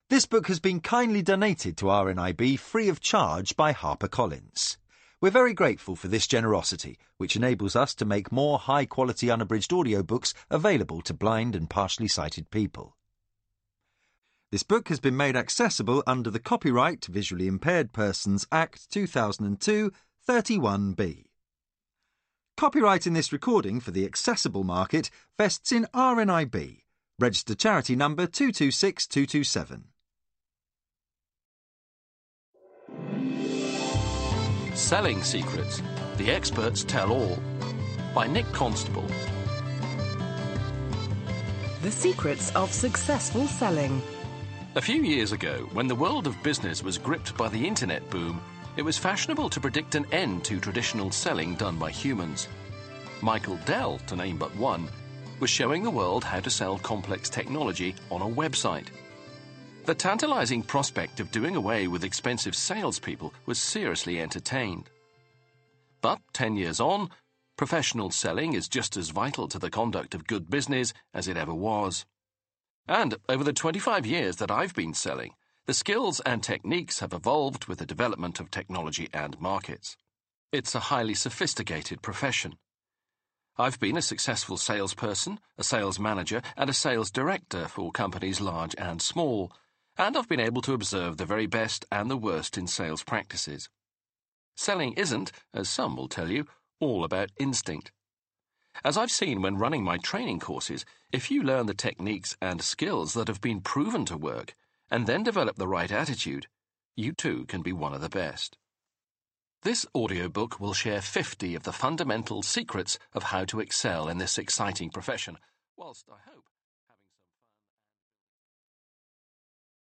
This book has been kindly donated to RNIB free of charge by HarperCollins. We're very grateful for this generosity, which enables us to make more high-quality unabridged audiobooks available to blind and partially sighted people. This book has been made accessible under the Copyright Visually Impaired Persons Act 2002, 31B. Copyright in this recording for the accessible market vests in RNIB, registered charity number 226227. Selling Secrets. The Experts Tell All by Nick Constable. The Secrets of Successful Selling. A few years ago, when the world of business was gripped by the internet boom, it was fashionable to predict an end to traditional selling done by humans. Michael Dell, to name but one, was showing the world how to sell complex technology on a website. The tantalizing prospect of doing away with expensive salespeople was seriously entertained. But 10 years on, professional selling is just as vital to the conduct of good business as it ever was. And over the 25 years that I've been selling, the skills and techniques have evolved with the development of technology and markets. It's a highly sophisticated profession. I've been a successful salesperson, a sales manager, and a sales director for companies large and small, and I've been able to observe the very best and the worst in sales practices. Selling isn't, as some will tell you, all about instinct. As I've seen when running my training courses, if you learn the techniques and skills that have been proven to work, and then develop the right attitude, you too can be one of the best. This audiobook will share 50 of the fundamental secrets of how to excel in this exciting profession, whilst I hope